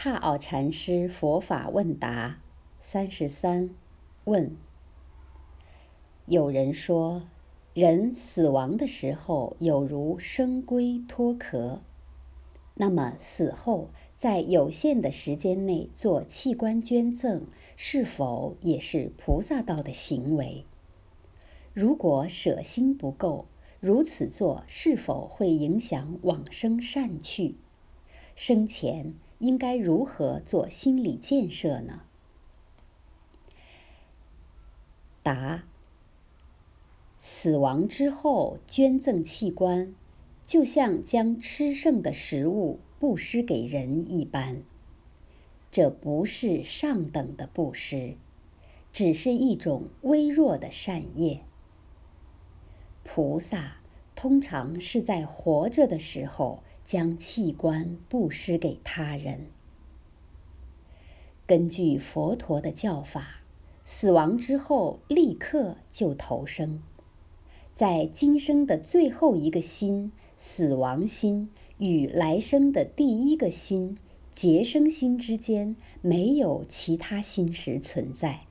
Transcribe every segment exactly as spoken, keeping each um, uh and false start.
帕袄禅师佛法问答三十三问：有人说，人死亡的时候有如生龟脱壳，那么死后在有限的时间内做器官捐赠，是否也是菩萨道的行为？如果舍心不够，如此做是否会影响往生善趣？生前应该如何做心理建设呢？答：死亡之后捐赠器官，就像将吃剩的食物布施给人一般，这不是上等的布施，只是一种微弱的善业。菩萨通常是在活着的时候将器官布施给他人。根据佛陀的教法，死亡之后立刻就投生，在今生的最后一个心死亡心与来生的第一个心结生心之间没有其他心识存在。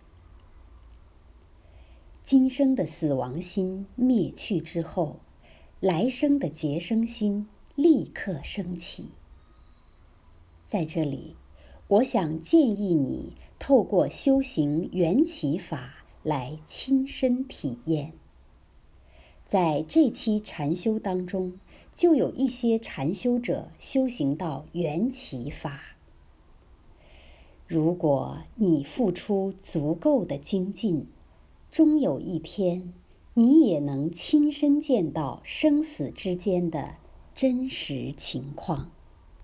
今生的死亡心灭去之后，来生的结生心立刻升起。在这里，我想建议你透过修行缘起法来亲身体验。在这期禅修当中，就有一些禅修者修行到缘起法。如果你付出足够的精进，终有一天，你也能亲身见到生死之间的真实情况。